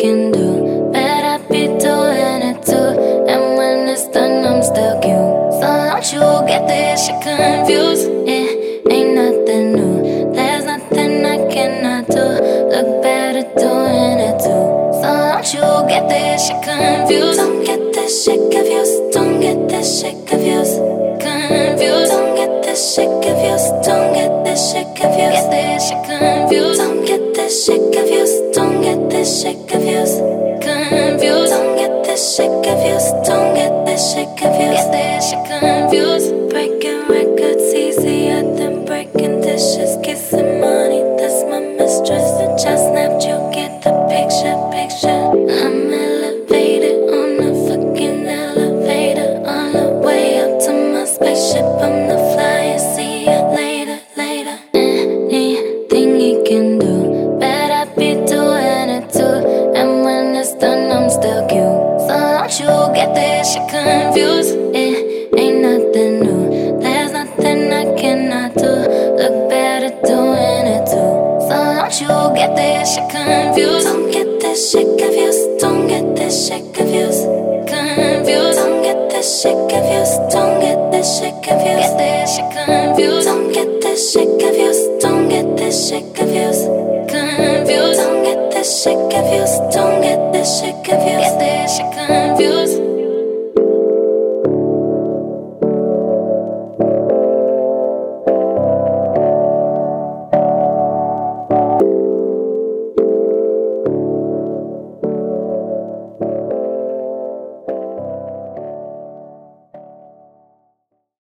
can do, but I be doing it too. And when it's done, I'm still cute. So don't you get this shit confused? It ain't nothing new. There's nothing I cannot do. Look better doing it too. So don't you get this shit confused? Don't get this shit confused. Don't get this shit confused. Confused. Don't get this shit confused. Don't get this shit confused. Get this shit confused. Don't get this shit confused. Don't get this shit confused. Confused. Don't get this shit confused. Don't get this shit confused. Get this shit confused. Breaking records easier than breaking dishes. Kissing money, that's my mistress. The child snapped, you get the picture, picture. I'm elevated on a fucking elevator, on the way up to my spaceship. I'm the flyer, see you later, later. Anything you can do, but I be doing it too. And when it's done, I'm still cute. So don't you get this shit confused? It ain't nothing new. There's nothing I cannot do. Look better doing it too. So don't you get this shit confused? Don't get this shit confused. Don't get this shit confused. Confused. Don't get this shit confused. Don't get this shit confused. Get this shit confused. Don't get this shit confused. Don't get this shit confused. Confused. Don't get this shit confused. Don't get this shit confused. Get this shit confused.